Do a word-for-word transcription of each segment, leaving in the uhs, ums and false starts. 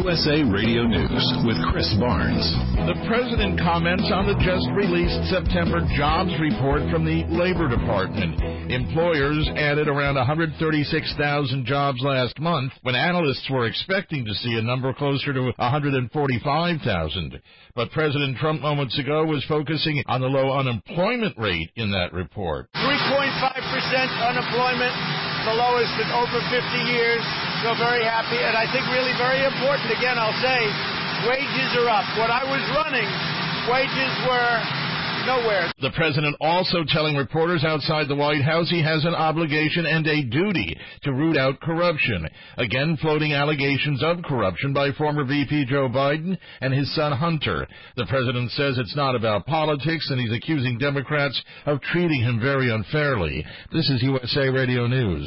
S A Radio News with Chris Barnes. The president comments on the just-released September jobs report from the Labor Department. Employers added around one hundred thirty-six thousand jobs last month, when analysts were expecting to see a number closer to one hundred forty-five thousand. But President Trump moments ago was focusing on the low unemployment rate in that report. three point five percent unemployment, the lowest in over fifty years. So very happy, and I think really very important. Again, I'll say, wages are up. When I was running, wages were nowhere. The president also telling reporters outside the White House he has an obligation and a duty to root out corruption. Again, floating allegations of corruption by former V P Joe Biden and his son Hunter. The president says it's not about politics, and he's accusing Democrats of treating him very unfairly. This is U S A Radio News.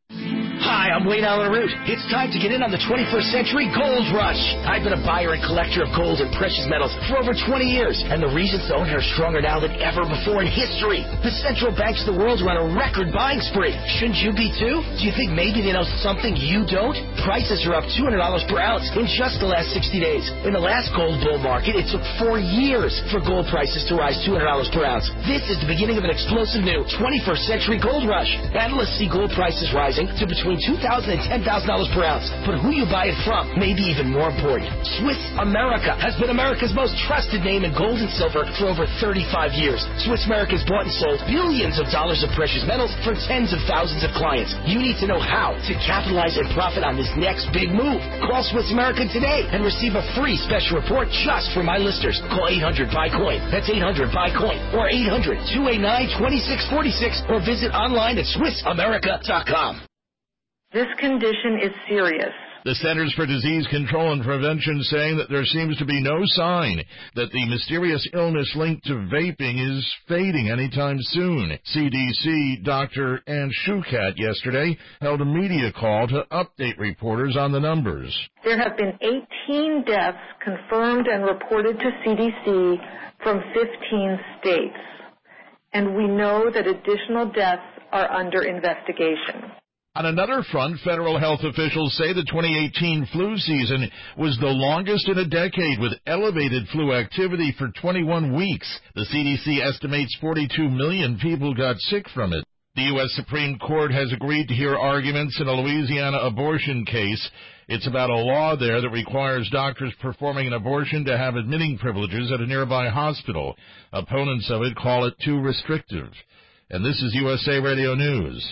Hi, I'm Wayne Allen Root. It's time to get in on the twenty-first century gold rush. I've been a buyer and collector of gold and precious metals for over twenty years, and the reasons to own are stronger now than ever before in history. The central banks of the world are on a record buying spree. Shouldn't you be too? Do you think maybe they know something you don't? Prices are up two hundred dollars per ounce in just the last sixty days. In the last gold bull market, it took four years for gold prices to rise two hundred dollars per ounce. This is the beginning of an explosive new twenty-first century gold rush. Analysts see gold prices rising to between two thousand dollars and ten thousand dollars per ounce. But who you buy it from may be even more important. Swiss America has been America's most trusted name in gold and silver for over thirty-five years. Swiss America has bought and sold billions of dollars of precious metals for tens of thousands of clients. You need to know how to capitalize and profit on this next big move. Call Swiss America today and receive a free special report just for my listeners. Call eight hundred buy coin. That's eight hundred buy coin or eight hundred two eight nine two six four six or visit online at swiss america dot com. This condition is serious. The Centers for Disease Control and Prevention saying that there seems to be no sign that the mysterious illness linked to vaping is fading anytime soon. C D C Doctor Ann Schuchat yesterday held a media call to update reporters on the numbers. There have been eighteen deaths confirmed and reported to C D C from fifteen states, and we know that additional deaths are under investigation. On another front, federal health officials say the twenty eighteen flu season was the longest in a decade, with elevated flu activity for twenty-one weeks. The C D C estimates forty-two million people got sick from it. The U S Supreme Court has agreed to hear arguments in a Louisiana abortion case. It's about a law there that requires doctors performing an abortion to have admitting privileges at a nearby hospital. Opponents of it call it too restrictive. And this is U S A Radio News.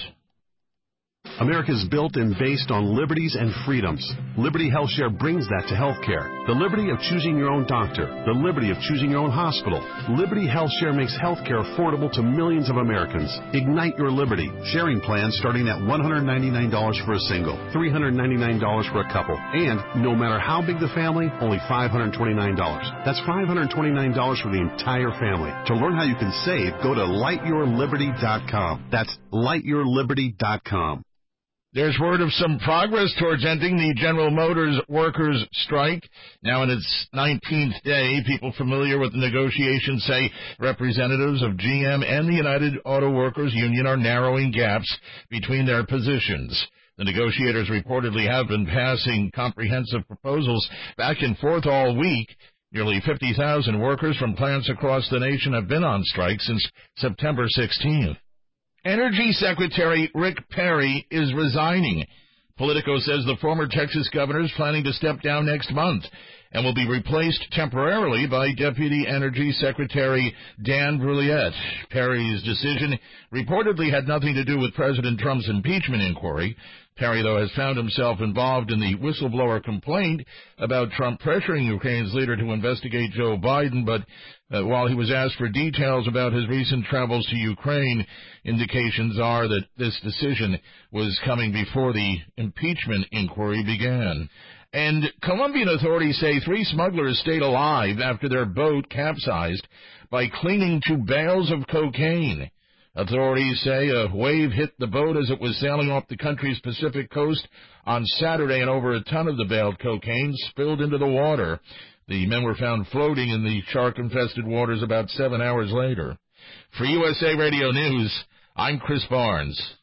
America is built and based on liberties and freedoms. Liberty HealthShare brings that to healthcare. The liberty of choosing your own doctor. The liberty of choosing your own hospital. Liberty HealthShare makes healthcare affordable to millions of Americans. Ignite your liberty. Sharing plans starting at one hundred ninety-nine dollars for a single, three hundred ninety-nine dollars for a couple, and no matter how big the family, only five hundred twenty-nine dollars. That's five hundred twenty-nine dollars for the entire family. To learn how you can save, go to light your liberty dot com. That's light your liberty dot com. There's word of some progress towards ending the General Motors workers' strike. Now in its nineteenth day, people familiar with the negotiations say representatives of G M and the United Auto Workers Union are narrowing gaps between their positions. The negotiators reportedly have been passing comprehensive proposals back and forth all week. Nearly fifty thousand workers from plants across the nation have been on strike since September sixteenth. Energy Secretary Rick Perry is resigning. Politico says the former Texas governor is planning to step down next month and will be replaced temporarily by Deputy Energy Secretary Dan Brouillette. Perry's decision reportedly had nothing to do with President Trump's impeachment inquiry. Perry, though, has found himself involved in the whistleblower complaint about Trump pressuring Ukraine's leader to investigate Joe Biden, but uh, while he was asked for details about his recent travels to Ukraine, indications are that this decision was coming before the impeachment inquiry began. And Colombian authorities say three smugglers stayed alive after their boat capsized by clinging to bales of cocaine. Authorities say a wave hit the boat as it was sailing off the country's Pacific coast on Saturday, and over a ton of the baled cocaine spilled into the water. The men were found floating in the shark-infested waters about seven hours later. For U S A Radio News, I'm Chris Barnes.